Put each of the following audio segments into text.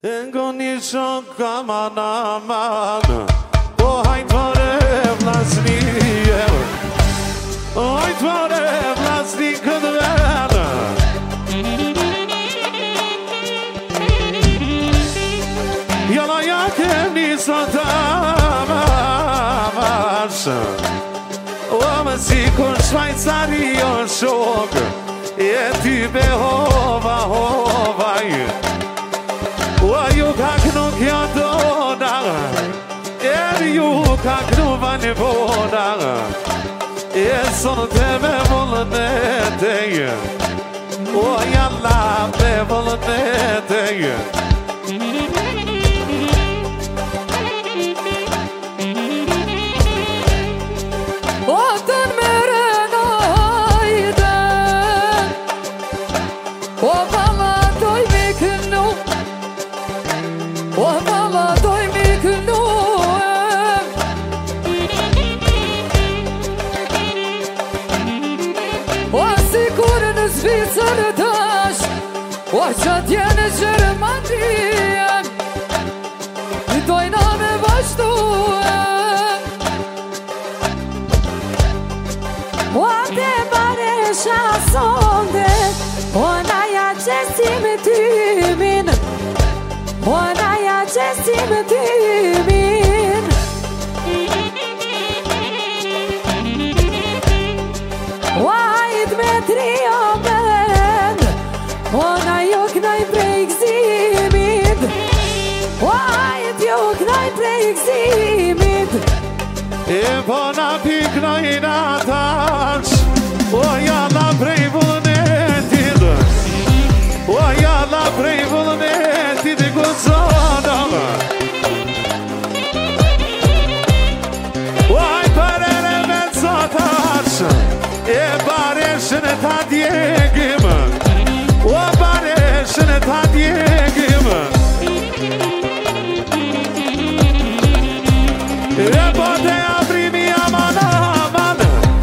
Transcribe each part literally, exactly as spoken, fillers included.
Engonicho kamanamana O hajt vare vlasnije Hajt vare vlasni këtë vene Jala ja kemi sot amash O më si kur Shvajcari o shok E ty be hova hova O ju ka kënu kjo dona E ju ka kënu vani bona E sonë te me vullën e teje O jalla me vullën e teje O të në mërën ajden O valla doj me kënu O valla doj me kënu O si kur në Zvicër dash O që tjene Gjermanien I dojna me vazhduen O te baresha sonde O naja qesim tymin O naja qesim tymin O ajt me trio ben O na jo knaj prej gzimit O ajt jo knaj prej gzimit E po na pikno i na tash O jalla prej vullnetit O jalla prej vullnetit I guzonam O aj parere me cotash E bareshën e ta djegim O bareshën e ta djegim E po te aprimi aman aman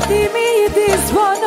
timidis,